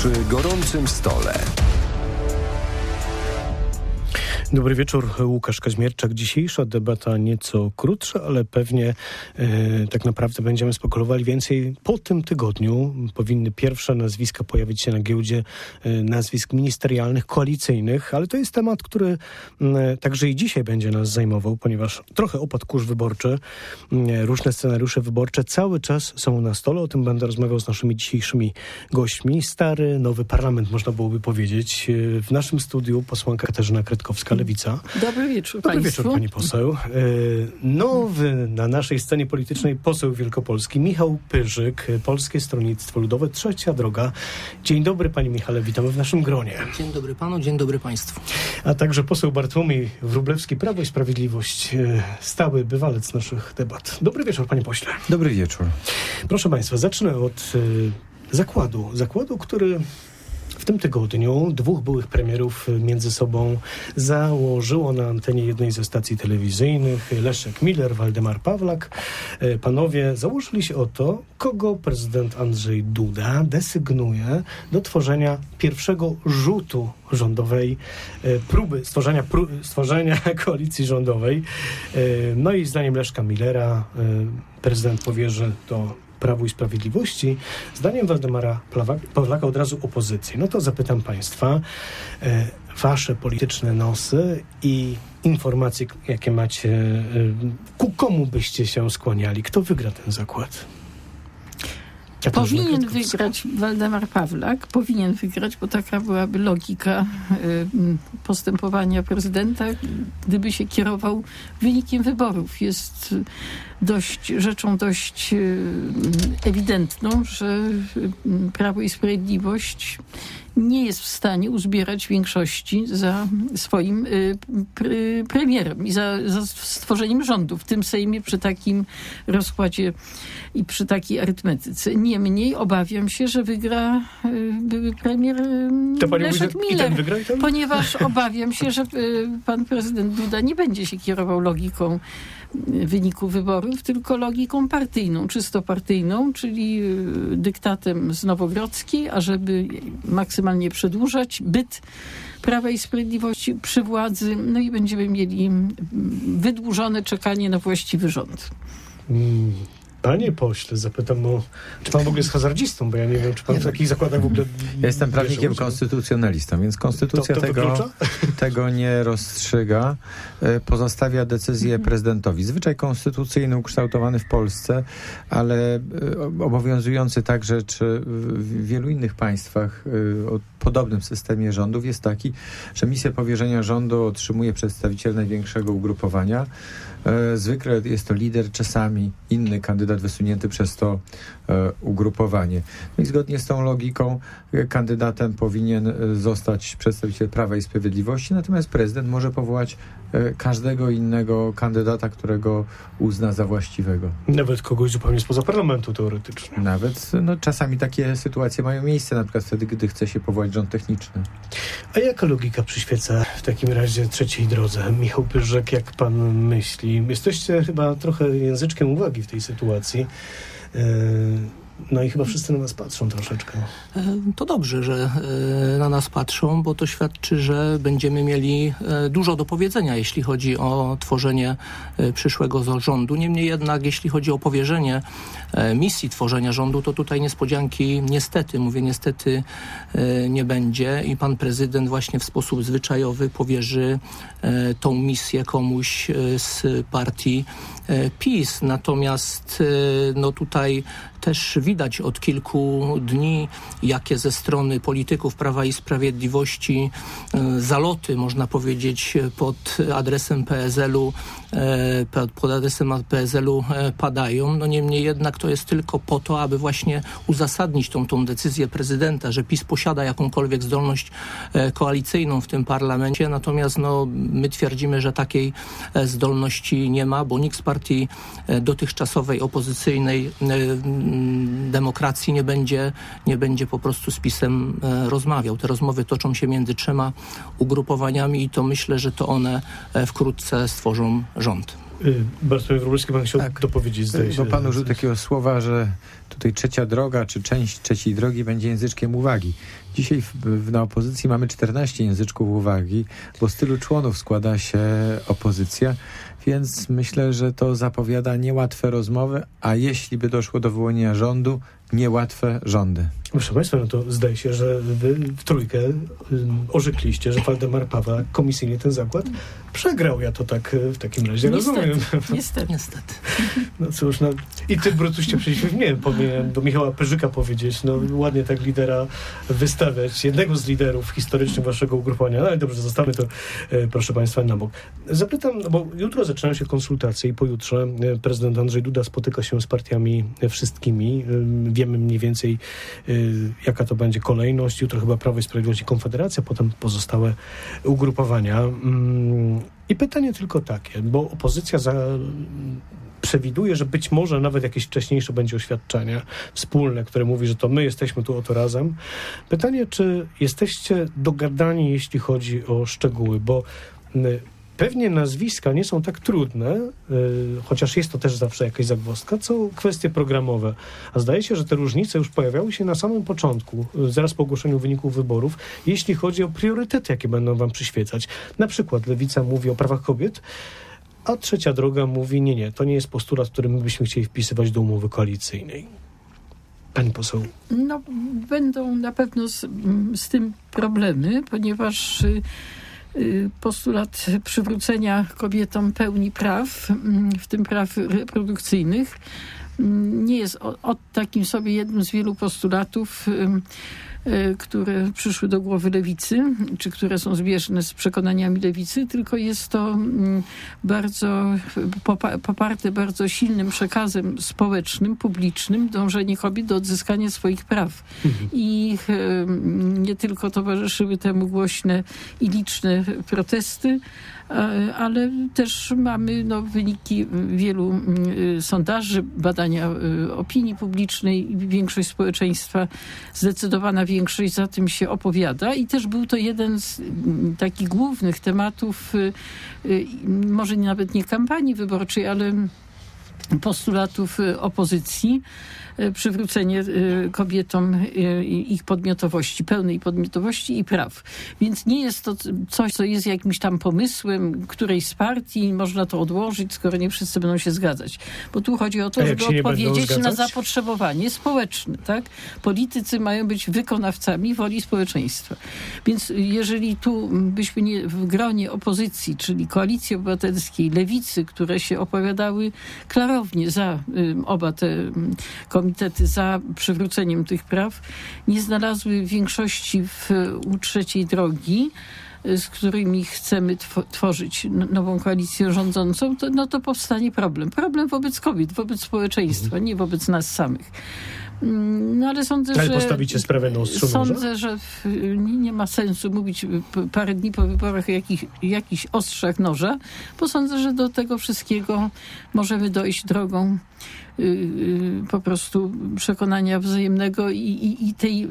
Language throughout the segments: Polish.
Przy gorącym stole. Dobry wieczór, Łukasz Kaźmierczak. Dzisiejsza debata nieco krótsza, ale pewnie tak naprawdę będziemy spekulowali więcej. Po tym tygodniu powinny pierwsze nazwiska pojawić się na giełdzie nazwisk ministerialnych, koalicyjnych, ale to jest temat, który także i dzisiaj będzie nas zajmował, ponieważ trochę opadł kurz wyborczy. Różne scenariusze wyborcze cały czas są na stole. O tym będę rozmawiał z naszymi dzisiejszymi gośćmi. Stary, nowy parlament, można byłoby powiedzieć. W naszym studiu posłanka Katarzyna Kretkowska, Lewica. Dobry wieczór Dobry Państwu. wieczór, pani poseł. Nowy na naszej scenie politycznej poseł wielkopolski Michał Pyrzyk, Polskie Stronnictwo Ludowe, Trzecia Droga. Dzień dobry, panie Michale, witamy w naszym gronie. Dzień dobry panu, dzień dobry państwu. A także poseł Bartłomiej Wróblewski, Prawo i Sprawiedliwość, stały bywalec naszych debat. Dobry wieczór, panie pośle. Dobry wieczór. Proszę państwa, zacznę od zakładu, który w tym tygodniu dwóch byłych premierów między sobą założyło na antenie jednej ze stacji telewizyjnych. Leszek Miller, Waldemar Pawlak. Panowie założyli się o to, kogo prezydent Andrzej Duda desygnuje do tworzenia pierwszego rzutu rządowej, próby stworzenia koalicji rządowej. No i zdaniem Leszka Millera prezydent powierzy to Prawu i Sprawiedliwości, zdaniem Waldemara Pawlaka od razu opozycji. No to zapytam państwa, wasze polityczne nosy i informacje, jakie macie, ku komu byście się skłaniali? Kto wygra ten zakład? Powinien wygrać Waldemar Pawlak, bo taka byłaby logika postępowania prezydenta, gdyby się kierował wynikiem wyborów. Jest rzeczą dość ewidentną, że Prawo i Sprawiedliwość nie jest w stanie uzbierać większości za swoim premierem i za stworzeniem rządu w tym Sejmie przy takim rozkładzie i przy takiej arytmetyce. Niemniej obawiam się, że wygra były premier Leszek Miller, ponieważ obawiam się, że pan prezydent Duda nie będzie się kierował logiką wyniku wyborów, tylko logiką partyjną, czysto partyjną, czyli dyktatem z Nowogrodzkiej, ażeby maksymalnie przedłużać byt Prawa i Sprawiedliwości przy władzy, no i będziemy mieli wydłużone czekanie na właściwy rząd. Panie pośle, zapytam czy pan w ogóle jest hazardzistą, bo ja nie wiem, czy pan w takich zakładach w ogóle... Ja jestem prawnikiem konstytucjonalistą, więc konstytucja tego nie rozstrzyga. Pozostawia decyzję prezydentowi. Zwyczaj konstytucyjny ukształtowany w Polsce, ale obowiązujący także w wielu innych państwach o podobnym systemie rządów jest taki, że misję powierzenia rządu otrzymuje przedstawiciel największego ugrupowania. Zwykle jest to lider, czasami inny kandydat wysunięty przez to ugrupowanie. No i zgodnie z tą logiką kandydatem powinien zostać przedstawiciel Prawa i Sprawiedliwości, natomiast prezydent może powołać każdego innego kandydata, którego uzna za właściwego. Nawet kogoś zupełnie spoza parlamentu teoretycznie. Nawet, czasami takie sytuacje mają miejsce, na przykład wtedy, gdy chce się powołać rząd techniczny. A jaka logika przyświeca w takim razie trzeciej drodze? Michał Pyrzyk, jak pan myśli? Jesteście chyba trochę języczkiem uwagi w tej sytuacji. No i chyba wszyscy na nas patrzą troszeczkę. To dobrze, że na nas patrzą, bo to świadczy, że będziemy mieli dużo do powiedzenia, jeśli chodzi o tworzenie przyszłego rządu. Niemniej jednak, jeśli chodzi o powierzenie misji tworzenia rządu, to tutaj niespodzianki niestety nie będzie i pan prezydent właśnie w sposób zwyczajowy powierzy tą misję komuś z partii PiS. Natomiast tutaj też widać od kilku dni, jakie ze strony polityków Prawa i Sprawiedliwości zaloty, można powiedzieć, pod adresem PSL-u padają. Niemniej jednak to jest tylko po to, aby właśnie uzasadnić tą decyzję prezydenta, że PiS posiada jakąkolwiek zdolność koalicyjną w tym parlamencie. Natomiast my twierdzimy, że takiej zdolności nie ma, bo nikt z partii dotychczasowej, opozycyjnej demokracji nie będzie po prostu z PiS-em rozmawiał. Te rozmowy toczą się między trzema ugrupowaniami i to myślę, że to one wkrótce stworzą rząd. Bartłomiej Wróblewski, pan chciał dopowiedzieć, zdaje się. Bo pan użył takiego słowa, że tutaj trzecia droga, czy część trzeciej drogi będzie języczkiem uwagi. Dzisiaj na opozycji mamy 14 języczków uwagi, bo z tylu członów składa się opozycja, więc myślę, że to zapowiada niełatwe rozmowy, a jeśli by doszło do wyłonienia rządu, niełatwe rządy. Proszę Państwa, no to zdaje się, że wy w trójkę orzekliście, że Waldemar Pawlak komisyjnie ten zakład przegrał. Ja to tak w takim razie rozumiem. Niestety. No cóż, no i ty, Brutuście, przecież nie powinienem do Michała Pyrzyka powiedzieć, no ładnie tak lidera wystawiać, jednego z liderów historycznych waszego ugrupowania, no ale dobrze, zostawmy to, proszę Państwa, na bok. Zapytam, no bo jutro zaczynają się konsultacje i pojutrze prezydent Andrzej Duda spotyka się z partiami wszystkimi. Wiemy mniej więcej, jaka to będzie kolejność. Jutro chyba Prawo i Sprawiedliwość i Konfederacja, potem pozostałe ugrupowania. I pytanie tylko takie, bo opozycja przewiduje, że być może nawet jakieś wcześniejsze będzie oświadczenie wspólne, które mówi, że to my jesteśmy tu oto razem. Pytanie, czy jesteście dogadani, jeśli chodzi o szczegóły, bo pewnie nazwiska nie są tak trudne, chociaż jest to też zawsze jakaś zagwozdka, co kwestie programowe. A zdaje się, że te różnice już pojawiały się na samym początku, zaraz po ogłoszeniu wyników wyborów, jeśli chodzi o priorytety, jakie będą wam przyświecać. Na przykład Lewica mówi o prawach kobiet, a Trzecia Droga mówi, nie, to nie jest postulat, który my byśmy chcieli wpisywać do umowy koalicyjnej. Pani poseł. No, będą na pewno z tym problemy, ponieważ postulat przywrócenia kobietom pełni praw, w tym praw reprodukcyjnych, nie jest takim sobie jednym z wielu postulatów, które przyszły do głowy lewicy, czy które są zbieżne z przekonaniami lewicy, tylko jest to bardzo poparte bardzo silnym przekazem społecznym, publicznym, dążenie kobiet do odzyskania swoich praw. I nie tylko towarzyszyły temu głośne i liczne protesty, ale też mamy wyniki wielu sondaży, badania opinii publicznej i większość społeczeństwa, zdecydowana większość za tym się opowiada i też był to jeden z takich głównych tematów, może nawet nie kampanii wyborczej, ale postulatów opozycji, przywrócenie kobietom ich podmiotowości, pełnej podmiotowości i praw. Więc nie jest to coś, co jest jakimś tam pomysłem którejś z partii, można to odłożyć, skoro nie wszyscy będą się zgadzać. Bo tu chodzi o to, żeby odpowiedzieć na zapotrzebowanie społeczne, tak? Politycy mają być wykonawcami woli społeczeństwa. Więc jeżeli tu byśmy nie w gronie opozycji, czyli Koalicji Obywatelskiej, Lewicy, które się opowiadały klarownie za oba te komitety za przywróceniem tych praw, nie znalazły większości u Trzeciej Drogi, z którymi chcemy tworzyć nową koalicję rządzącą, to powstanie problem. Problem wobec kobiet, wobec społeczeństwa, nie wobec nas samych. No ale sądzę, że postawicie sprawę na ostrzu noża? Sądzę, że nie ma sensu mówić parę dni po wyborach o jakichś ostrzach noża, bo sądzę, że do tego wszystkiego możemy dojść drogą po prostu przekonania wzajemnego i tej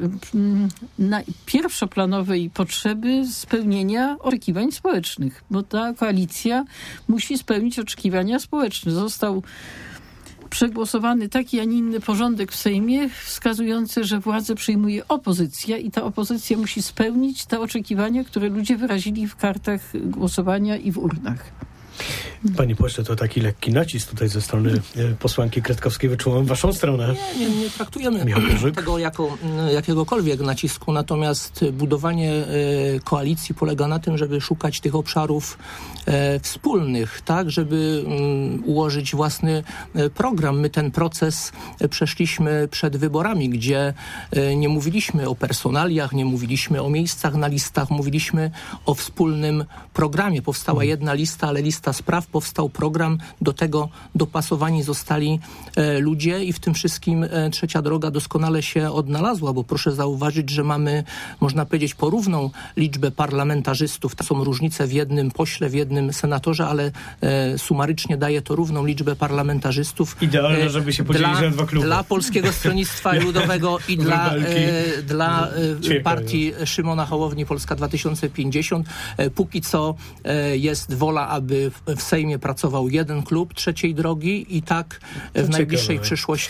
pierwszoplanowej potrzeby spełnienia oczekiwań społecznych, bo ta koalicja musi spełnić oczekiwania społeczne. Został przegłosowany taki, a nie inny porządek w Sejmie, wskazujący, że władzę przyjmuje opozycja i ta opozycja musi spełnić te oczekiwania, które ludzie wyrazili w kartach głosowania i w urnach. Panie pośle, to taki lekki nacisk tutaj ze strony posłanki Kretkowskiej wyczułam w waszą stronę. Nie traktujemy tego jako jakiegokolwiek nacisku, natomiast budowanie koalicji polega na tym, żeby szukać tych obszarów wspólnych, tak, żeby ułożyć własny program. My ten proces przeszliśmy przed wyborami, gdzie nie mówiliśmy o personaliach, nie mówiliśmy o miejscach na listach, mówiliśmy o wspólnym programie. Powstała jedna lista, ale lista spraw, powstał program, do tego dopasowani zostali ludzie i w tym wszystkim Trzecia Droga doskonale się odnalazła, bo proszę zauważyć, że mamy, można powiedzieć, porówną liczbę parlamentarzystów. To są różnice w jednym pośle, w jednym senatorze, ale sumarycznie daje to równą liczbę parlamentarzystów. Idealne, żeby się podzielić na dwa kluby. Dla Polskiego Stronnictwa Ludowego i dla partii Szymona Hołowni Polska 2050. Póki co jest wola, aby w Sejmie pracował jeden klub Trzeciej Drogi i tak w najbliższej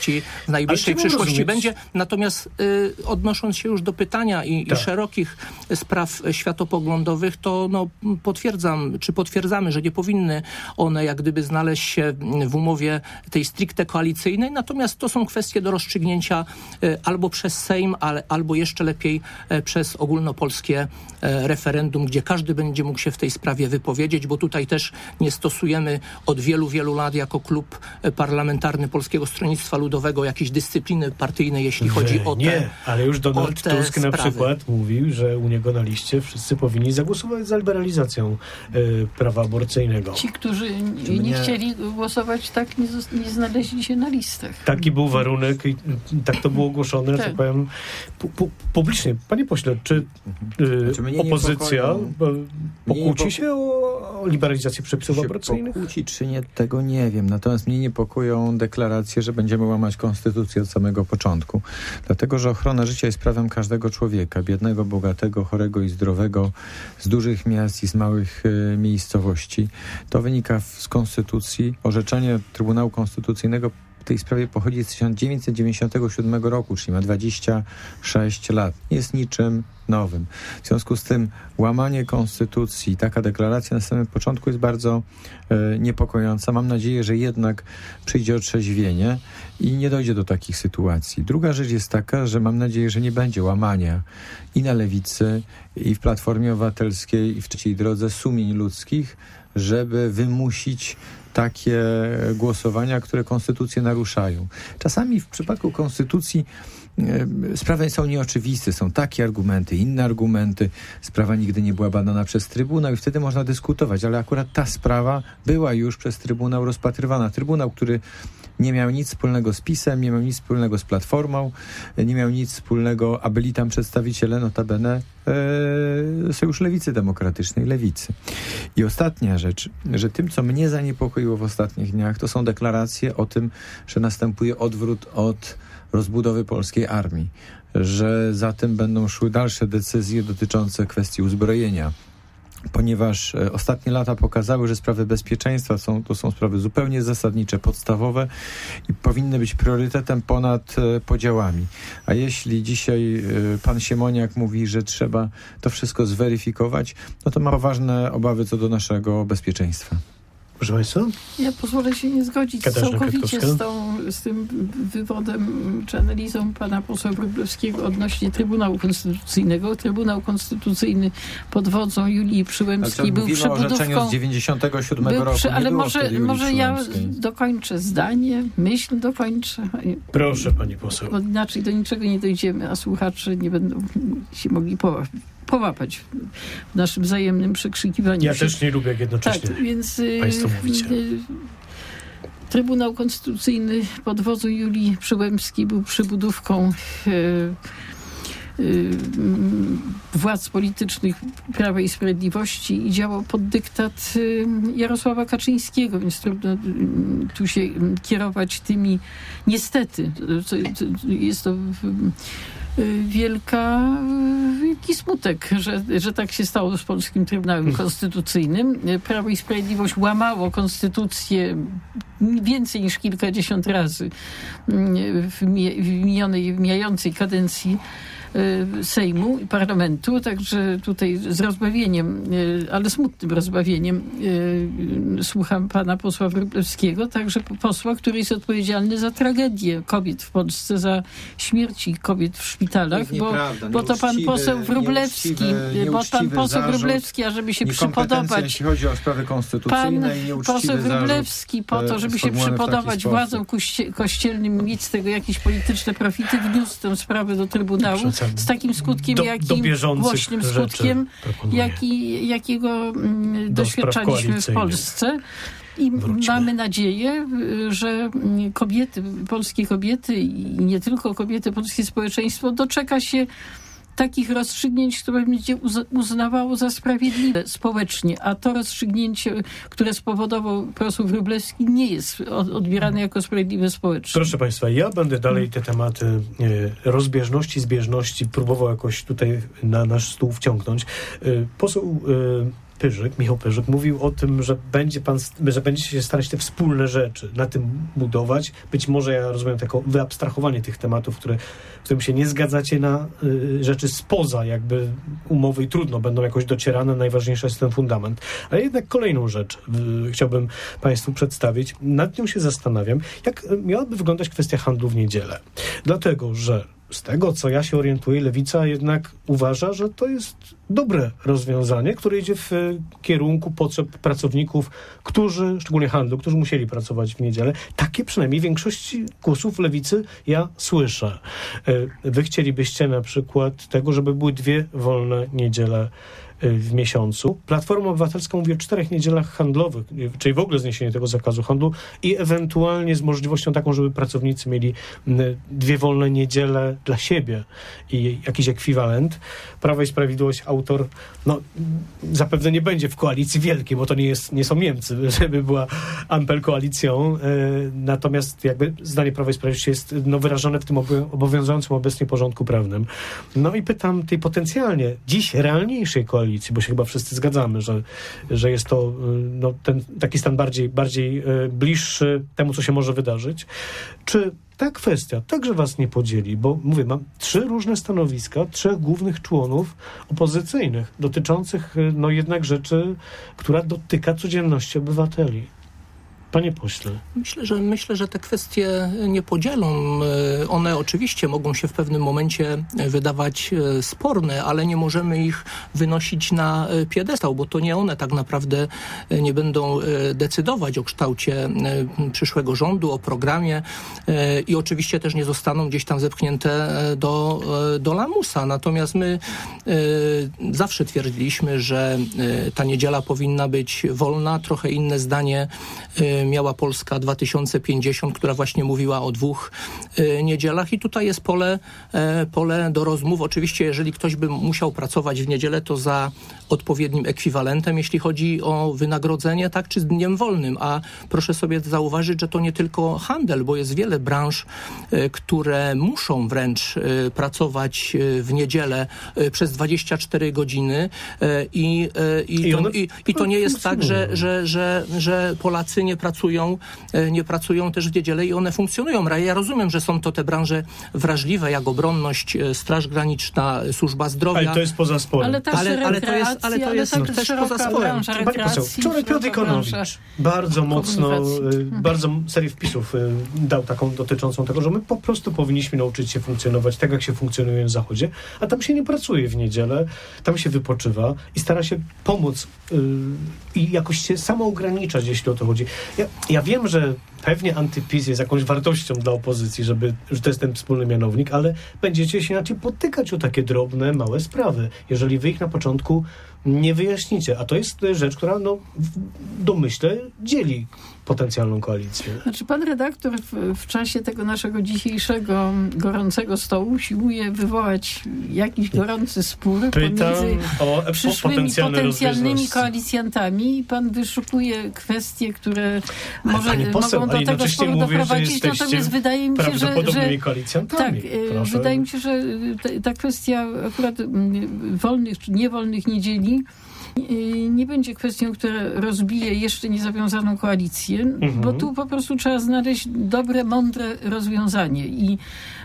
przyszłości będzie. Natomiast odnosząc się już do pytania i szerokich spraw światopoglądowych, to potwierdzamy, że nie powinny one jak gdyby znaleźć się w umowie tej stricte koalicyjnej, natomiast to są kwestie do rozstrzygnięcia albo przez Sejm, albo jeszcze lepiej przez ogólnopolskie referendum, gdzie każdy będzie mógł się w tej sprawie wypowiedzieć, bo tutaj też nie stosujemy od wielu, wielu lat jako klub parlamentarny Polskiego Stronnictwa Ludowego jakiejś dyscypliny partyjnej, jeśli chodzi o te Nie, ale już Donald Tusk sprawy. Na przykład mówił, że u niego na liście wszyscy powinni zagłosować za liberalizacją prawa aborcyjnego. Ci, którzy nie chcieli głosować, tak nie znaleźli się na listach. Taki był warunek i tak to było ogłoszone, tak powiem, publicznie. Panie pośle, czy opozycja pokłóci się o liberalizację przepisów aborcyjnych? Pokłóci czy nie, tego nie wiem. Natomiast mnie niepokoją deklaracje, że będziemy łamać konstytucję od samego początku. Dlatego, że ochrona życia jest prawem każdego człowieka. Biednego, bogatego, chorego i zdrowego, z dużych miast i z małych miejscowości. To wynika z konstytucji. Orzeczenie Trybunału Konstytucyjnego w tej sprawie pochodzi z 1997 roku, czyli ma 26 lat. Nie jest niczym nowym. W związku z tym łamanie konstytucji, taka deklaracja na samym początku jest bardzo niepokojąca. Mam nadzieję, że jednak przyjdzie otrzeźwienie i nie dojdzie do takich sytuacji. Druga rzecz jest taka, że mam nadzieję, że nie będzie łamania i na lewicy, i w Platformie Obywatelskiej, i w Trzeciej Drodze sumień ludzkich, żeby wymusić takie głosowania, które konstytucję naruszają. Czasami w przypadku konstytucji sprawy są nieoczywiste, są takie argumenty, inne argumenty. Sprawa nigdy nie była badana przez Trybunał i wtedy można dyskutować, ale akurat ta sprawa była już przez Trybunał rozpatrywana. Trybunał, który nie miał nic wspólnego z PiS-em, nie miał nic wspólnego z Platformą, nie miał nic wspólnego, a byli tam przedstawiciele notabene Sojuszu Lewicy Demokratycznej, Lewicy. I ostatnia rzecz, że tym, co mnie zaniepokoiło w ostatnich dniach, to są deklaracje o tym, że następuje odwrót od rozbudowy polskiej armii, że za tym będą szły dalsze decyzje dotyczące kwestii uzbrojenia, ponieważ ostatnie lata pokazały, że sprawy bezpieczeństwa to są sprawy zupełnie zasadnicze, podstawowe i powinny być priorytetem ponad podziałami. A jeśli dzisiaj pan Siemoniak mówi, że trzeba to wszystko zweryfikować, no to ma poważne obawy co do naszego bezpieczeństwa. Proszę Państwa? Ja pozwolę się nie zgodzić całkowicie z tym wywodem czy analizą pana posła Wróblewskiego odnośnie Trybunału Konstytucyjnego. Trybunał Konstytucyjny pod wodzą Julii Przyłębskiej był przebudówką... orzeczeniu z 97 roku. Ale może ja dokończę zdanie, myśl dokończę. Proszę, pani poseł. Bo inaczej do niczego nie dojdziemy, a słuchacze nie będą się mogli połapać w naszym wzajemnym przekrzykiwaniu. Ja też nie lubię, jak jednocześnie więc państwo mówicie. Trybunał Konstytucyjny pod wodzą Julii Przyłębskiej był przybudówką władz politycznych Prawa i Sprawiedliwości i działał pod dyktat Jarosława Kaczyńskiego, więc trudno tu się kierować tymi, niestety, jest to wielki smutek, że tak się stało z polskim Trybunałem Konstytucyjnym. Prawo i Sprawiedliwość łamało konstytucję więcej niż kilkadziesiąt razy w mijającej kadencji Sejmu i Parlamentu, także tutaj z rozbawieniem, ale smutnym rozbawieniem słucham pana posła Wróblewskiego, także posła, który jest odpowiedzialny za tragedię kobiet w Polsce, za śmierci kobiet w szpitalach, bo to pan poseł Wróblewski, ażeby się przypodobać, jeśli chodzi o sprawy konstytucyjne, pan poseł Wróblewski po to, żeby się przypodobać władzom kościelnym, mieć z tego jakieś polityczne profity, wniósł tę sprawę do Trybunału z takim skutkiem, głośnym skutkiem, jakiego doświadczaliśmy w Polsce. I mamy nadzieję, że polskie kobiety i nie tylko kobiety, polskie społeczeństwo doczeka się takich rozstrzygnięć, które będzie uznawało za sprawiedliwe społecznie, a to rozstrzygnięcie, które spowodował poseł Wróblewski, nie jest odbierane jako sprawiedliwe społecznie. Proszę Państwa, ja będę dalej te tematy rozbieżności, zbieżności próbował jakoś tutaj na nasz stół wciągnąć. Poseł Michał Pyrzyk mówił o tym, że będziecie się starać te wspólne rzeczy na tym budować. Być może, ja rozumiem, takie wyabstrahowanie tych tematów, w którym się nie zgadzacie na rzeczy spoza jakby umowy i trudno będą jakoś docierane. Najważniejszy jest ten fundament. Ale jednak kolejną rzecz chciałbym Państwu przedstawić. Nad nią się zastanawiam, jak miałaby wyglądać kwestia handlu w niedzielę. Dlatego, że z tego, co ja się orientuję, Lewica jednak uważa, że to jest dobre rozwiązanie, które idzie w kierunku potrzeb pracowników, szczególnie handlu, którzy musieli pracować w niedzielę. Takie przynajmniej większości głosów Lewicy ja słyszę. Wy chcielibyście na przykład tego, żeby były 2 wolne niedziele w miesiącu. Platforma Obywatelska mówi o 4 niedzielach handlowych, czyli w ogóle zniesienie tego zakazu handlu i ewentualnie z możliwością taką, żeby pracownicy mieli 2 wolne niedziele dla siebie i jakiś ekwiwalent. Prawo i Sprawiedliwość, autor, zapewne nie będzie w koalicji wielkiej, bo to nie są Niemcy, żeby była Ampel koalicją. Natomiast jakby zdanie Prawa i Sprawiedliwości jest wyrażone w tym obowiązującym obecnie porządku prawnym. No i pytam tej potencjalnie dziś realniejszej koalicji, bo się chyba wszyscy zgadzamy, że jest to ten taki stan bardziej bliższy temu, co się może wydarzyć. Czy ta kwestia także was nie podzieli? Bo mówię, mam 3 różne stanowiska, 3 głównych członów opozycyjnych dotyczących jednak rzeczy, która dotyka codzienności obywateli. Panie pośle. Myślę, że te kwestie nie podzielą. One oczywiście mogą się w pewnym momencie wydawać sporne, ale nie możemy ich wynosić na piedestał, bo to nie one tak naprawdę nie będą decydować o kształcie przyszłego rządu, o programie i oczywiście też nie zostaną gdzieś tam zepchnięte do lamusa. Natomiast my zawsze twierdziliśmy, że ta niedziela powinna być wolna. Trochę inne zdanie miała Polska 2050, która właśnie mówiła o 2 niedzielach i tutaj jest pole do rozmów. Oczywiście, jeżeli ktoś by musiał pracować w niedzielę, to za odpowiednim ekwiwalentem, jeśli chodzi o wynagrodzenie, tak, czy z dniem wolnym. A proszę sobie zauważyć, że to nie tylko handel, bo jest wiele branż, które muszą wręcz pracować w niedzielę przez 24 godziny i to nie jest tak, że Polacy nie pracują też w niedzielę i one funkcjonują. Ja rozumiem, że są to te branże wrażliwe, jak obronność, Straż Graniczna, Służba Zdrowia. Ale to jest poza sporem. Ale to jest też poza sporem. Wczoraj Piotr Ikonowicz bardzo mocno, bardzo serię wpisów dał taką dotyczącą tego, że my po prostu powinniśmy nauczyć się funkcjonować tak, jak się funkcjonuje w Zachodzie, a tam się nie pracuje w niedzielę, tam się wypoczywa i stara się pomóc i jakoś się samo ograniczać, jeśli o to chodzi. Ja wiem, że pewnie antyPiS jest jakąś wartością dla opozycji, że to jest ten wspólny mianownik, ale będziecie się inaczej potykać o takie drobne, małe sprawy, jeżeli wy ich na początku nie wyjaśnicie. A to jest rzecz, która w domyśle dzieli potencjalną koalicję. Znaczy pan redaktor w czasie tego naszego dzisiejszego gorącego stołu usiłuje wywołać jakiś gorący spór pomiędzy przyszłymi potencjalnymi koalicjantami i pan wyszukuje kwestie, które mogą do tego sporu doprowadzić. Natomiast wydaje mi się, że koalicjantami. Tak, wydaje mi się, że ta kwestia akurat wolnych czy niewolnych niedzieli nie będzie kwestią, która rozbije jeszcze niezawiązaną koalicję, bo tu po prostu trzeba znaleźć dobre, mądre rozwiązanie i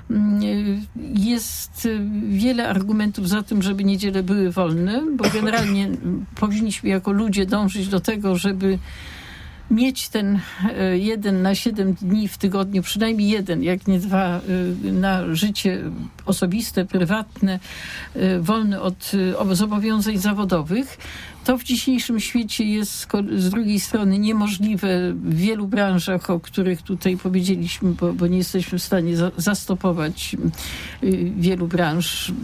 jest wiele argumentów za tym, żeby niedziele były wolne, bo generalnie powinniśmy jako ludzie dążyć do tego, żeby mieć ten 1 na 7 dni w tygodniu, przynajmniej 1, jak nie 2, na życie osobiste, prywatne, wolne od zobowiązań zawodowych. To w dzisiejszym świecie jest z drugiej strony niemożliwe w wielu branżach, o których tutaj powiedzieliśmy, bo nie jesteśmy w stanie zastopować wielu branż,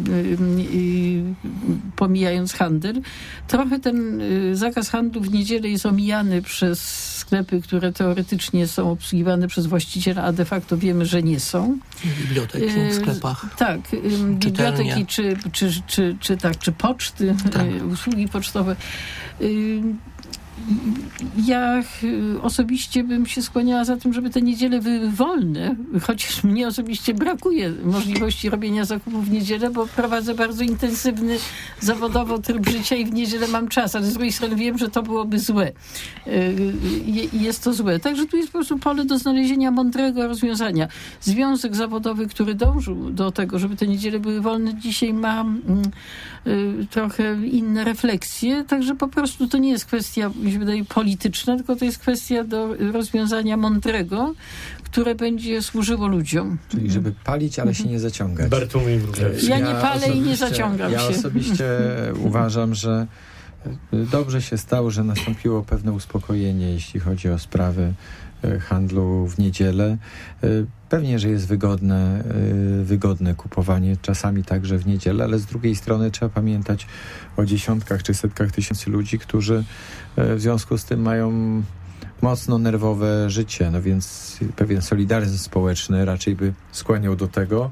pomijając handel. Trochę ten zakaz handlu w niedzielę jest omijany przez sklepy, które teoretycznie są obsługiwane przez właściciela, a de facto wiemy, że nie są. Biblioteki w sklepach. Tak, biblioteki czy poczty, usługi pocztowe. Ja osobiście bym się skłaniała za tym, żeby te niedziele były wolne, chociaż mnie osobiście brakuje możliwości robienia zakupów w niedzielę, bo prowadzę bardzo intensywny zawodowo tryb życia i w niedzielę mam czas, ale z drugiej strony wiem, że to byłoby złe. Jest to złe. Także tu jest po prostu pole do znalezienia mądrego rozwiązania. Związek zawodowy, który dążył do tego, żeby te niedziele były wolne, dzisiaj ma trochę inne refleksje, także po prostu to nie jest kwestia, mi się wydaje, polityczna, tylko to jest kwestia do rozwiązania mądrego, które będzie służyło ludziom. Czyli żeby palić, ale się nie zaciągać. Ja nie palę i nie zaciągam się. Ja osobiście uważam, że dobrze się stało, że nastąpiło pewne uspokojenie, jeśli chodzi o sprawy handlu w niedzielę. Pewnie, że jest wygodne kupowanie czasami także w niedzielę, ale z drugiej strony trzeba pamiętać o dziesiątkach czy setkach tysięcy ludzi, którzy w związku z tym mają mocno nerwowe życie, no więc pewien solidaryzm społeczny raczej by skłaniał do tego,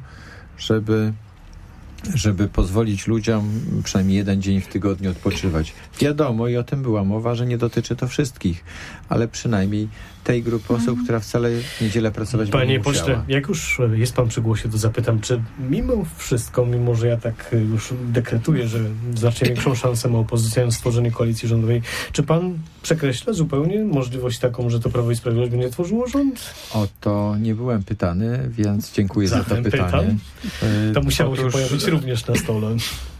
żeby pozwolić ludziom przynajmniej jeden dzień w tygodniu odpoczywać. Wiadomo, i o tym była mowa, że nie dotyczy to wszystkich, ale przynajmniej tej grupy osób, która wcale w niedzielę pracować będzie musiała. Panie pośle, jak już jest pan przy głosie, to zapytam, czy mimo wszystko, mimo że ja tak już dekretuję, że znacznie większą szansę ma opozycja na stworzenie koalicji rządowej, czy pan przekreśla zupełnie możliwość taką, że to Prawo i Sprawiedliwość będzie tworzyło rząd? O to nie byłem pytany, więc dziękuję za to pytanie. To musiało się pojawić również na stole.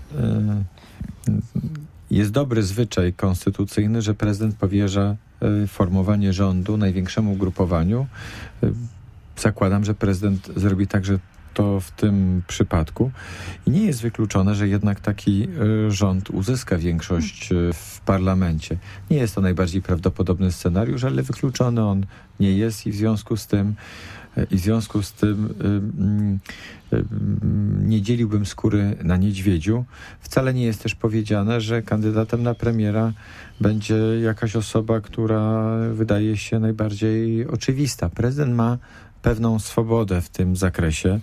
Jest dobry zwyczaj konstytucyjny, że prezydent powierza formowanie rządu największemu ugrupowaniu. Zakładam, że prezydent zrobi także to w tym przypadku. I nie jest wykluczone, że jednak taki rząd uzyska większość w parlamencie. Nie jest to najbardziej prawdopodobny scenariusz, ale wykluczony on nie jest i w związku z tym nie dzieliłbym skóry na niedźwiedziu. Wcale nie jest też powiedziane, że kandydatem na premiera będzie jakaś osoba, która wydaje się najbardziej oczywista. Prezydent ma pewną swobodę w tym zakresie.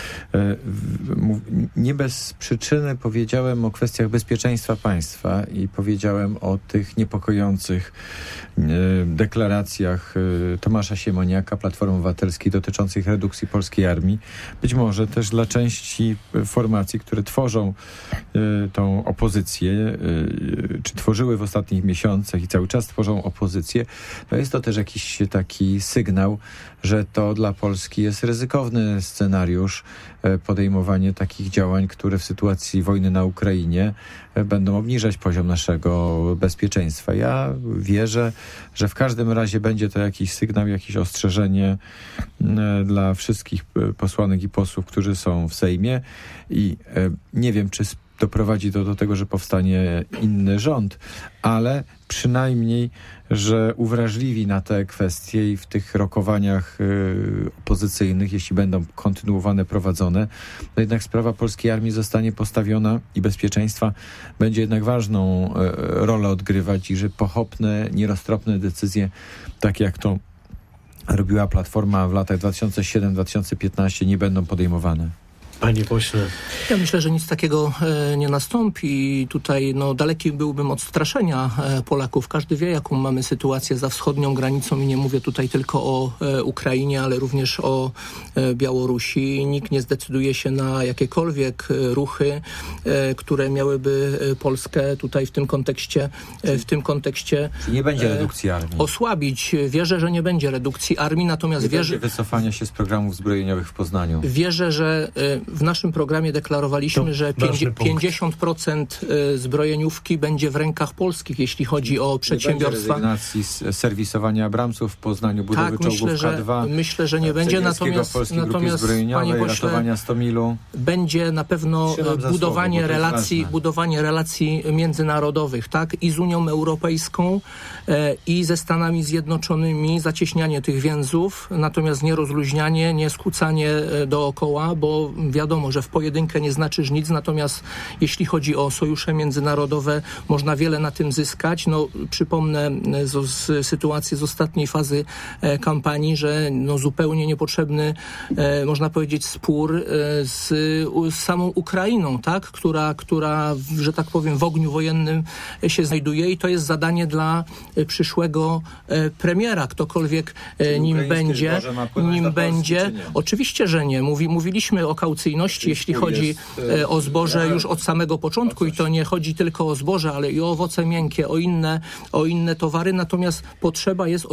Nie bez przyczyny powiedziałem o kwestiach bezpieczeństwa państwa i powiedziałem o tych niepokojących deklaracjach Tomasza Siemoniaka, Platformy Obywatelskiej dotyczących redukcji polskiej armii. Być może też dla części formacji, które tworzą tą opozycję, czy tworzyły w ostatnich miesiącach i cały czas tworzą opozycję, no jest to też jakiś taki sygnał, że to dla Polski jest ryzykowny scenariusz, podejmowanie takich działań, które w sytuacji wojny na Ukrainie będą obniżać poziom naszego bezpieczeństwa. Ja wierzę, że w każdym razie będzie to jakiś sygnał, jakieś ostrzeżenie dla wszystkich posłanek i posłów, którzy są w Sejmie i nie wiem, czy doprowadzi to do tego, że powstanie inny rząd, ale przynajmniej, że uwrażliwi na te kwestie i w tych rokowaniach opozycyjnych, jeśli będą kontynuowane, prowadzone, to jednak sprawa polskiej armii zostanie postawiona i bezpieczeństwa będzie jednak ważną rolę odgrywać i że pochopne, nieroztropne decyzje, takie jak to robiła Platforma w latach 2007-2015, nie będą podejmowane. Panie pośle. Ja myślę, że nic takiego nie nastąpi. Tutaj daleki byłbym od straszenia Polaków. Każdy wie, jaką mamy sytuację za wschodnią granicą i nie mówię tutaj tylko o Ukrainie, ale również o Białorusi. Nikt nie zdecyduje się na jakiekolwiek ruchy, które miałyby Polskę tutaj w tym kontekście nie będzie redukcji armii. Osłabić. Wierzę, że nie będzie redukcji armii, natomiast wierzę, będzie wycofania się z programów zbrojeniowych w Poznaniu. Wierzę, że w naszym programie deklarowaliśmy, że 50% zbrojeniówki będzie w rękach polskich, jeśli chodzi o przedsiębiorstwa. Nie będzie rezygnacji z serwisowania Abramsów w Poznaniu, budowy czołgów K2. Myślę, że nie będzie, natomiast panie pośle, ratowania Stomilu. Będzie na pewno budowanie relacji międzynarodowych, tak? I z Unią Europejską, i ze Stanami Zjednoczonymi, zacieśnianie tych więzów, natomiast nie rozluźnianie, nie skłócanie dookoła, bo wiadomo, że w pojedynkę nie znaczysz nic, natomiast jeśli chodzi o sojusze międzynarodowe, można wiele na tym zyskać. No, przypomnę sytuację z ostatniej fazy kampanii, że zupełnie niepotrzebny, można powiedzieć, spór z samą Ukrainą, tak? która, że tak powiem, w ogniu wojennym się znajduje i to jest zadanie dla przyszłego premiera, ktokolwiek nim będzie. Oczywiście, że nie. Mówiliśmy o kaucyjności, jeśli chodzi o zboże już od samego początku i to nie chodzi tylko o zboże, ale i o owoce miękkie, o inne towary, natomiast potrzeba jest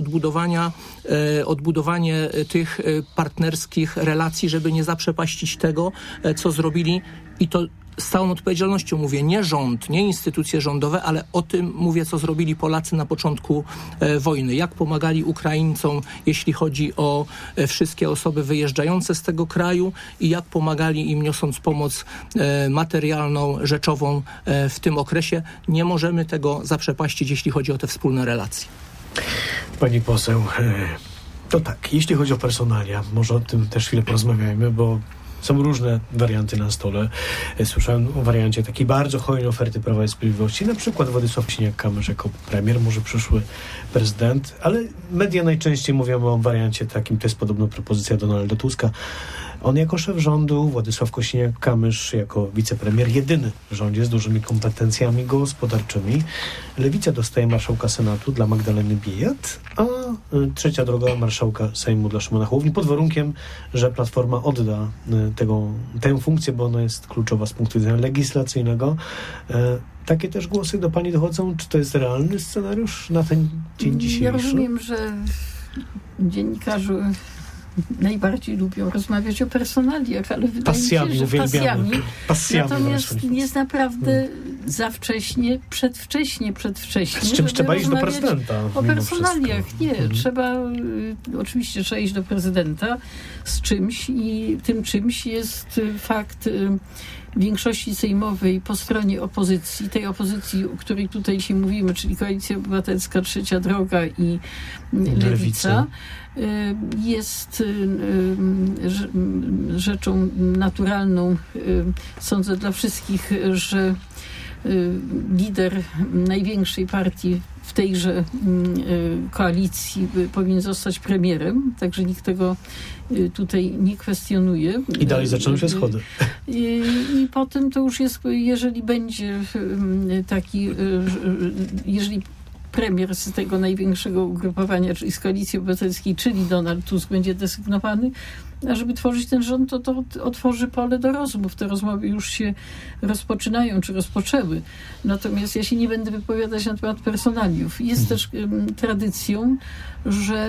odbudowanie tych partnerskich relacji, żeby nie zaprzepaścić tego, co zrobili i to z całą odpowiedzialnością mówię, nie rząd, nie instytucje rządowe, ale o tym mówię, co zrobili Polacy na początku wojny. Jak pomagali Ukraińcom, jeśli chodzi o wszystkie osoby wyjeżdżające z tego kraju i jak pomagali im, niosąc pomoc materialną, rzeczową w tym okresie. Nie możemy tego zaprzepaścić, jeśli chodzi o te wspólne relacje. Pani poseł, to tak, jeśli chodzi o personalia, może o tym też chwilę porozmawiajmy, bo są różne warianty na stole. Słyszałem o wariancie takiej bardzo hojnej oferty Prawa i Sprawiedliwości, na przykład Władysław Kosiniak-Kamysz jako premier, może przyszły prezydent, ale media najczęściej mówią o wariancie takim, to jest podobno propozycja Donalda Tuska. On jako szef rządu, Władysław Kosiniak-Kamysz jako wicepremier, jedyny w rządzie z dużymi kompetencjami gospodarczymi. Lewica dostaje marszałka Senatu dla Magdaleny Biejat, a trzecia droga marszałka Sejmu dla Szymona Hołowni, pod warunkiem, że Platforma odda tę funkcję, bo ona jest kluczowa z punktu widzenia legislacyjnego. Takie też głosy do pani dochodzą? Czy to jest realny scenariusz na ten dzień dzisiejszy? Ja rozumiem, że dziennikarze najbardziej lubią rozmawiać o personaliach, ale wydaje mi się, że pasjami. Natomiast jest naprawdę za wcześnie, przedwcześnie. Z czymś trzeba iść do prezydenta. O personaliach. Nie, oczywiście trzeba iść do prezydenta z czymś i tym czymś jest fakt większości sejmowej po stronie opozycji, tej opozycji, o której tutaj się mówimy, czyli Koalicja Obywatelska, Trzecia Droga i Lewica, jest rzeczą naturalną, sądzę, dla wszystkich, że lider największej partii w tejże koalicji powinien zostać premierem, także nikt tego tutaj nie kwestionuje. I dalej zaczną się schody. I potem to już jest, jeżeli będzie taki, jeżeli premier z tego największego ugrupowania, czyli z Koalicji Obywatelskiej, czyli Donald Tusk będzie desygnowany, a żeby tworzyć ten rząd, to otworzy pole do rozmów. Te rozmowy już się rozpoczynają, czy rozpoczęły. Natomiast ja się nie będę wypowiadać na temat personaliów. Jest też tradycją, że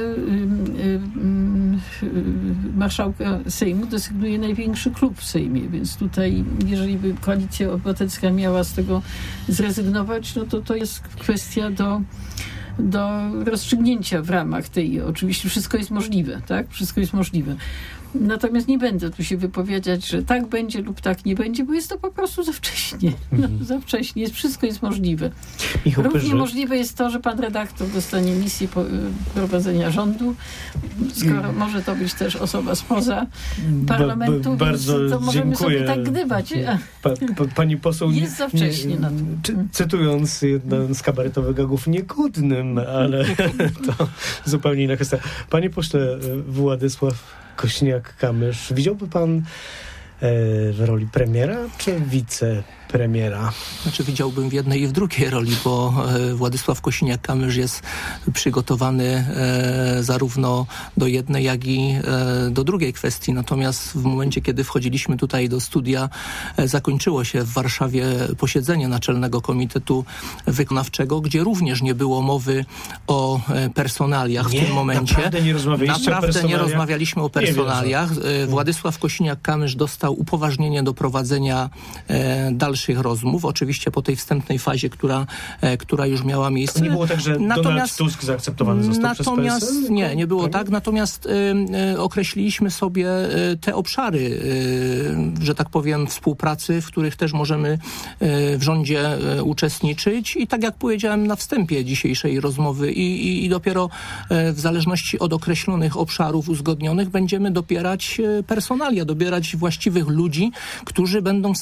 marszałka Sejmu desygnuje największy klub w Sejmie, więc tutaj, jeżeli by Koalicja Obywatelska miała z tego zrezygnować, no to jest kwestia do rozstrzygnięcia w ramach tej. Oczywiście wszystko jest możliwe, tak? Wszystko jest możliwe. Natomiast nie będę tu się wypowiadać, że tak będzie lub tak nie będzie, bo jest to po prostu za wcześnie. Za wcześnie. Wszystko jest możliwe. Równie możliwe jest to, że pan redaktor dostanie misję prowadzenia rządu, skoro może to być też osoba spoza parlamentu, bardzo to możemy dziękuję. sobie tak gdybać. Pani poseł, jest za wcześnie na to. Cytując jeden z kabaretowych gagów, niekudnym, ale to zupełnie inna kwestia. Panie pośle Władysław Kosiniak-Kamysz, widziałby pan w roli premiera czy wicepremiera? Znaczy widziałbym w jednej i w drugiej roli, bo Władysław Kosiniak-Kamysz jest przygotowany zarówno do jednej, jak i do drugiej kwestii. Natomiast w momencie, kiedy wchodziliśmy tutaj do studia, zakończyło się w Warszawie posiedzenie Naczelnego Komitetu Wykonawczego, gdzie również nie było mowy o personaliach w tym momencie. Naprawdę nie rozmawialiśmy o personaliach. Władysław Kosiniak-Kamysz dostał upoważnienie do prowadzenia dalszych rozmów. Oczywiście po tej wstępnej fazie, która już miała miejsce. To nie było tak, że Donald Tusk zaakceptowany został przez PSL? Nie było tak. Natomiast określiliśmy sobie te obszary, że tak powiem, współpracy, w których też możemy w rządzie uczestniczyć. I tak jak powiedziałem na wstępie dzisiejszej rozmowy i dopiero w zależności od określonych obszarów uzgodnionych będziemy dopierać personalia, dobierać właściwe właściwych ludzi, którzy będą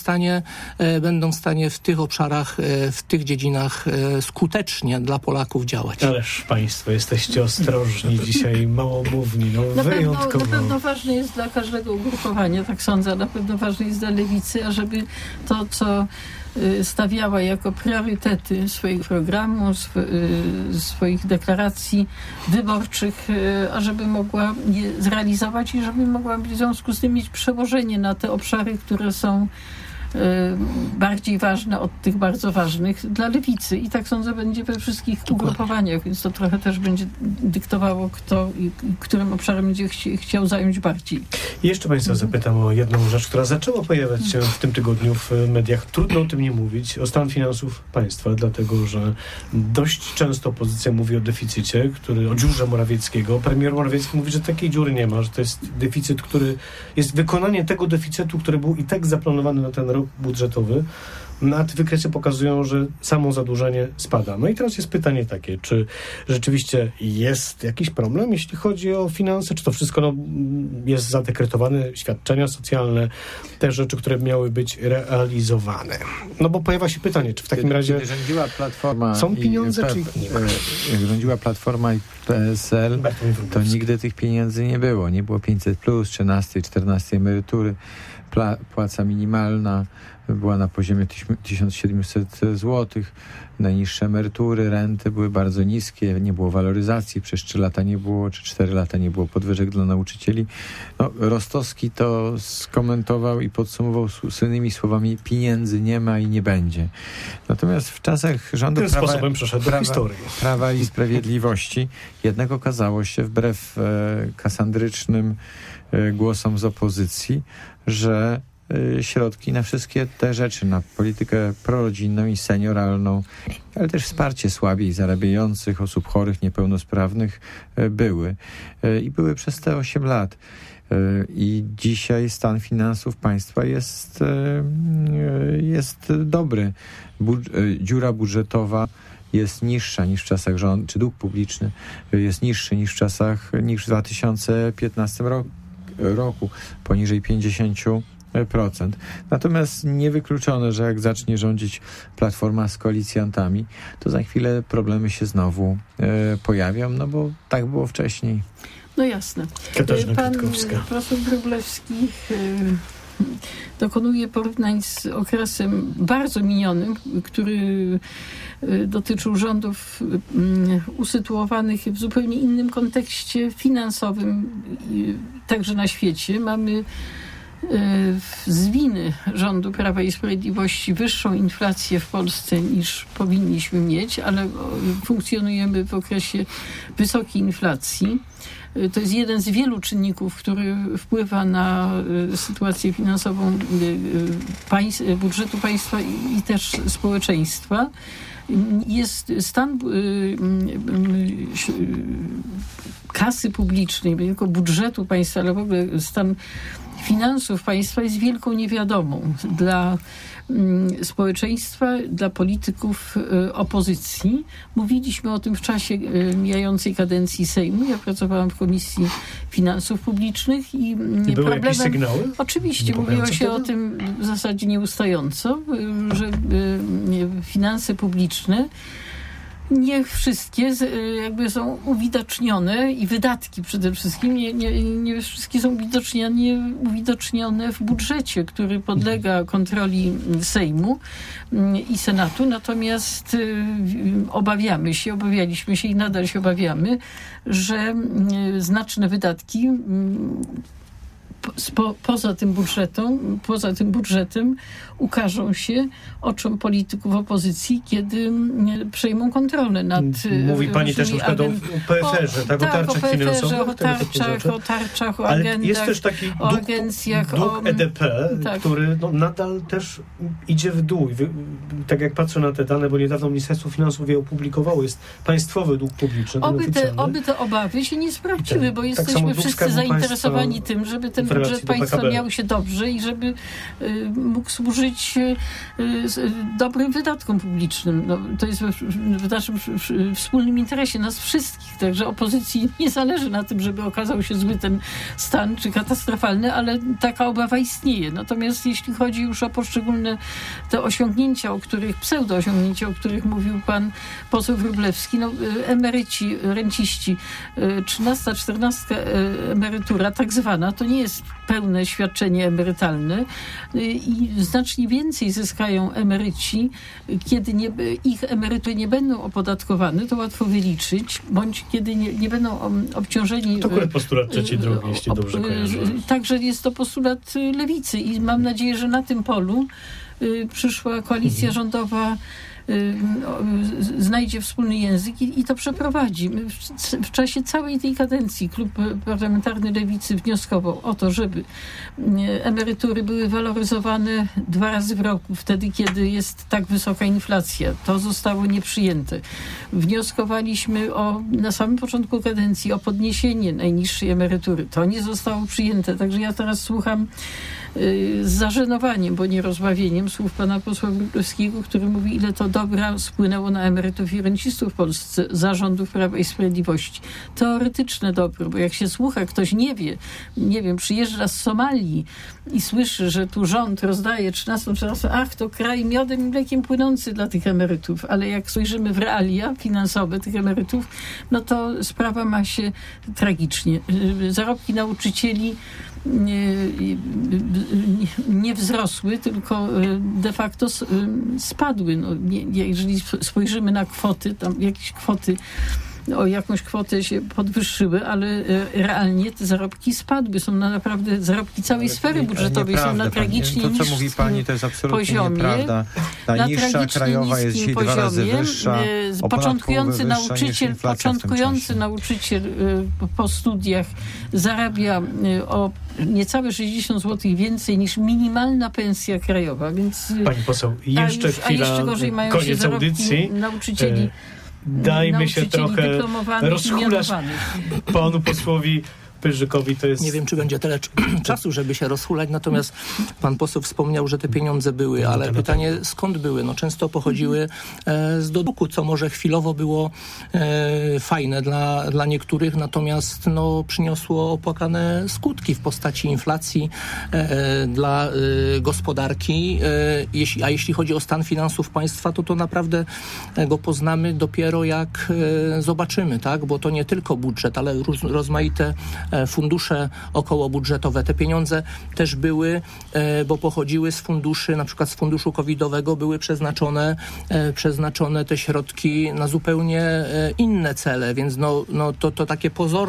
w stanie w tych obszarach, w tych dziedzinach skutecznie dla Polaków działać. Ależ państwo jesteście ostrożni dzisiaj, małomówni, wyjątkowo. Na pewno ważne jest dla każdego ugrupowania, tak sądzę, na pewno ważne jest dla Lewicy, ażeby to, co stawiała jako priorytety swojego programu, swoich deklaracji wyborczych, ażeby mogła je zrealizować i żeby mogła w związku z tym mieć przełożenie na te obszary, które są bardziej ważne od tych bardzo ważnych dla Lewicy. I tak sądzę, będzie we wszystkich ugrupowaniach, więc to trochę też będzie dyktowało, kto i którym obszarem będzie chciał zająć bardziej. I jeszcze państwa zapytam o jedną rzecz, która zaczęła pojawiać się w tym tygodniu w mediach. Trudno o tym nie mówić, o stan finansów państwa, dlatego że dość często opozycja mówi o deficycie, o dziurze Morawieckiego. Premier Morawiecki mówi, że takiej dziury nie ma, że to jest deficyt, który jest wykonanie tego deficytu, który był i tak zaplanowany na ten rok budżetowy. A te wykresy pokazują, że samo zadłużenie spada. No i teraz jest pytanie takie, czy rzeczywiście jest jakiś problem, jeśli chodzi o finanse, czy to wszystko jest zadekretowane, świadczenia socjalne, te rzeczy, które miały być realizowane. No bo pojawia się pytanie, czy w takim razie kiedy rządziła Platforma są pieniądze, czy ich nie ma? Jak rządziła Platforma i PSL, to nigdy tych pieniędzy nie było. Nie było 500+, 13, 14 emerytury, płaca minimalna była na poziomie 1700 zł, najniższe emerytury, renty były bardzo niskie, nie było waloryzacji, przez 3 lata nie było, czy 4 lata nie było podwyżek dla nauczycieli. Rostowski to skomentował i podsumował słynnymi słowami: pieniędzy nie ma i nie będzie. Natomiast w czasach rządu Prawa i Sprawiedliwości jednak okazało się, wbrew kasandrycznym głosom z opozycji, że środki na wszystkie te rzeczy, na politykę prorodzinną i senioralną, ale też wsparcie słabiej zarabiających, osób chorych, niepełnosprawnych były. I były przez te 8 lat. I dzisiaj stan finansów państwa jest dobry. Dziura budżetowa jest niższa niż w czasach rządu, czy dług publiczny jest niższy niż w 2015 roku, poniżej 50%. Natomiast niewykluczone, że jak zacznie rządzić Platforma z koalicjantami, to za chwilę problemy się znowu pojawią, bo tak było wcześniej. No jasne. Pan profesor Wróblewski dokonuje porównań z okresem bardzo minionym, który dotyczył rządów usytuowanych w zupełnie innym kontekście finansowym, także na świecie. Mamy z winy rządu Prawa i Sprawiedliwości wyższą inflację w Polsce niż powinniśmy mieć, ale funkcjonujemy w okresie wysokiej inflacji. To jest jeden z wielu czynników, który wpływa na sytuację finansową budżetu państwa i też społeczeństwa. Jest stan kasy publicznej, nie tylko budżetu państwa, ale w ogóle stan finansów państwa jest wielką niewiadomą dla społeczeństwa, dla polityków opozycji. Mówiliśmy o tym w czasie mijającej kadencji Sejmu. Ja pracowałam w Komisji Finansów Publicznych i były jakieś sygnały? Oczywiście mówiło się o tym w zasadzie nieustająco, że finanse publiczne nie wszystkie jakby są uwidocznione i wydatki przede wszystkim nie wszystkie są uwidocznione w budżecie, który podlega kontroli Sejmu i Senatu. Natomiast obawialiśmy się i nadal się obawiamy, że znaczne wydatki poza tym budżetem ukażą się oczom polityków opozycji, kiedy przejmą kontrolę nad... Mówi pani też na przykład o PFR-ze, o tarczach finansowych. O tarczach, o agendach, jest też taki o agencjach, dług EDP, który nadal też idzie w dół. Tak jak patrzę na te dane, bo niedawno Ministerstwo Finansów je opublikowało, jest państwowy dług publiczny. Oby te obawy się nie sprawdziły, bo jesteśmy wszyscy zainteresowani tym, żeby ten budżet budżet państwa miał się dobrze i żeby mógł służyć dobrym wydatkom publicznym. No, to jest w naszym wspólnym interesie, nas wszystkich. Także opozycji nie zależy na tym, żeby okazał się zły ten stan, czy katastrofalny, ale taka obawa istnieje. Natomiast jeśli chodzi już o poszczególne te osiągnięcia, pseudo-osiągnięcia, o których mówił pan poseł Wróblewski, no, emeryci, renciści, 13, 14 emerytura, tak zwana, to nie jest pełne świadczenie emerytalne i znacznie więcej zyskają emeryci, kiedy ich emerytury nie będą opodatkowane, to łatwo wyliczyć, bądź kiedy nie będą obciążeni... To akurat postulat trzeciej drogi, jeśli dobrze kojarzę. Także jest to postulat lewicy i mam nadzieję, że na tym polu przyszła koalicja rządowa znajdzie wspólny język i to przeprowadzi. W czasie całej tej kadencji Klub Parlamentarny Lewicy wnioskował o to, żeby emerytury były waloryzowane 2 razy w roku, wtedy, kiedy jest tak wysoka inflacja. To zostało nieprzyjęte. Wnioskowaliśmy na samym początku kadencji o podniesienie najniższej emerytury. To nie zostało przyjęte. Także ja teraz słucham z zażenowaniem, bo nie rozbawieniem słów pana posła Wróblewskiego, który mówi, ile to dobra spłynęło na emerytów i rencistów w Polsce za rządów Prawa i Sprawiedliwości. Teoretyczne dobro, bo jak się słucha, ktoś nie wiem, przyjeżdża z Somalii i słyszy, że tu rząd rozdaje 13, to kraj miodem i mlekiem płynący dla tych emerytów, ale jak spojrzymy w realia finansowe tych emerytów, no to sprawa ma się tragicznie. Zarobki nauczycieli nie wzrosły, tylko de facto spadły. No, jeżeli spojrzymy na kwoty, tam jakieś kwoty o jakąś kwotę się podwyższyły, ale realnie te zarobki spadły. Są naprawdę zarobki całej sfery budżetowej są na tragicznie niskim poziomie. To, co mówi pani, to jest absolutnie nieprawda. Najniższa krajowa jest dzisiaj 2 razy wyższa. Początkujący nauczyciel po studiach zarabia o niecałe 60 zł więcej niż minimalna pensja krajowa. Więc pani poseł, jeszcze chwila, koniec audycji. Nauczycieli dajmy się trochę rozchulać panu posłowi Pyrzykowi. To jest... Nie wiem, czy będzie tyle czasu, żeby się rozhulać, natomiast pan poseł wspomniał, że te pieniądze były, ale pytanie, skąd były? No, często pochodziły z doduku, co może chwilowo było fajne dla niektórych, natomiast przyniosło opłakane skutki w postaci inflacji dla gospodarki. A jeśli chodzi o stan finansów państwa, to naprawdę go poznamy dopiero jak zobaczymy, tak? Bo to nie tylko budżet, ale rozmaite fundusze okołobudżetowe. Te pieniądze też były, bo pochodziły z funduszy, na przykład z funduszu covidowego były przeznaczone te środki na zupełnie inne cele, więc to takie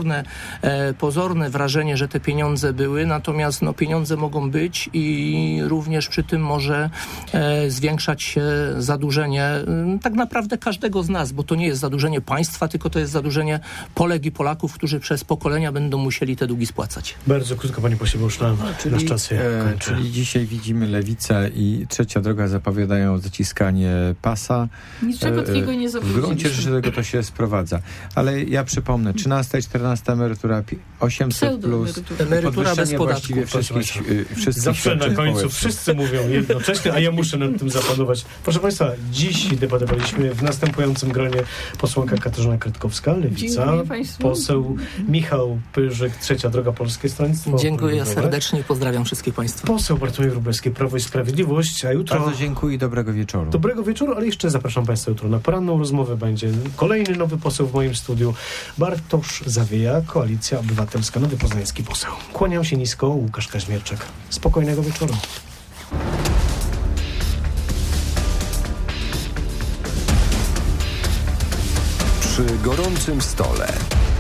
pozorne wrażenie, że te pieniądze były, natomiast pieniądze mogą być i również przy tym może zwiększać się zadłużenie tak naprawdę każdego z nas, bo to nie jest zadłużenie państwa, tylko to jest zadłużenie Polek i Polaków, którzy przez pokolenia będą musieli te długi spłacać. Bardzo krótko, panie pośle, bo już nasz czas się kończy. Czyli dzisiaj widzimy Lewicę i Trzecia Droga zapowiadają zaciskanie pasa. Niczego takiego nie zapowiedzieliśmy. W gruncie rzeczy do tego to się sprowadza. Ale ja przypomnę, 13 i 14 emerytura 800 plus, emerytura bez podatku. Wszystkich zawsze na końcu wszyscy mówią jednocześnie, a ja muszę nad tym zapanować. Proszę państwa, dziś debatowaliśmy w następującym gronie posłanka Katarzyna Kretkowska, Lewica, poseł Michał Pyrzyk, Trzecia Droga, Polskie Stronnictwo. Dziękuję serdecznie i pozdrawiam wszystkich państwa. Poseł Bartłomiej Wróblewski, Prawo i Sprawiedliwość, a jutro... Bardzo dziękuję i dobrego wieczoru. Dobrego wieczoru, ale jeszcze zapraszam państwa jutro na poranną rozmowę. Będzie kolejny nowy poseł w moim studiu. Bartosz Zawieja, Koalicja Obywatelska, nowy poznański poseł. Kłaniam się nisko, Łukasz Kaźmierczak. Spokojnego wieczoru. Przy gorącym stole.